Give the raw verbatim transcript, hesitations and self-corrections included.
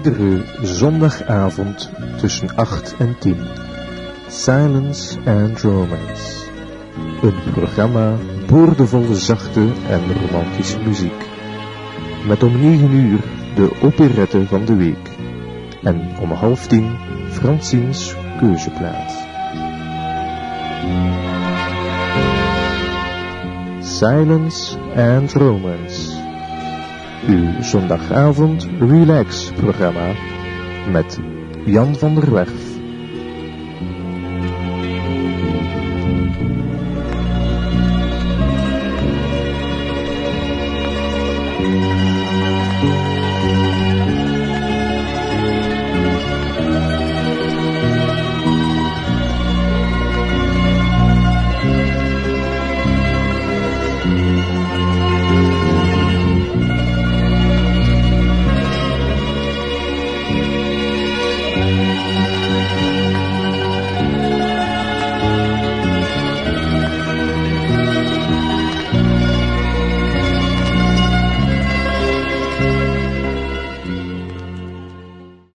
iedere zondagavond tussen acht en tien. Silence and Romance. Een programma boordevol zachte en romantische muziek. Met om negen uur de operette van de week. En om half tien Francine's keuzeplaat. Silence and Romance. Uw zondagavond relax programma met Jan van der Werf.